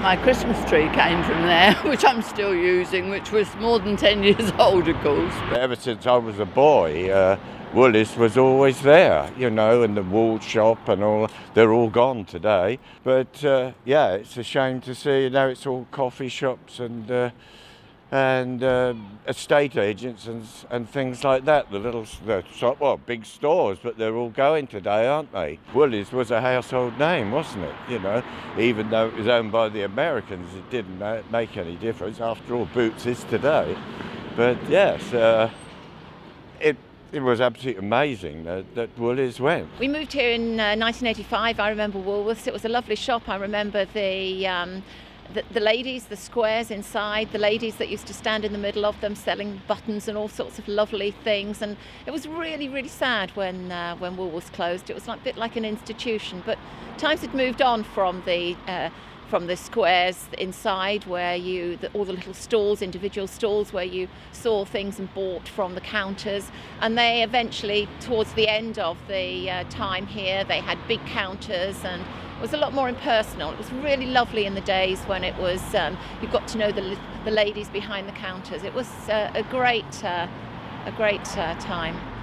my Christmas tree came from there, which I'm still using, which was more than 10 years old, of course. Ever since I was a boy, Woolies was always there, and the wool shop and all. They're all gone today. But, it's a shame to see now it's all coffee shops and estate agents and things like that. Big stores, but they're all going today, aren't they? Woolies was a household name, wasn't it? Even though it was owned by the Americans, it didn't make any difference. After all, Boots is today. But yes, it was absolutely amazing that Woolies went. We moved here in 1985. I remember Woolworths. It was a lovely shop. I remember the ladies, the squares inside, the ladies that used to stand in the middle of them selling buttons and all sorts of lovely things. And it was really, really sad when Woolworths closed. It was a bit like an institution. But times had moved on from the squares inside where all the little stalls, individual stalls where you saw things and bought from the counters. And they eventually, towards the end of the time here, they had big counters and it was a lot more impersonal. It was really lovely in the days when it was, you got to know the ladies behind the counters. It was a great time.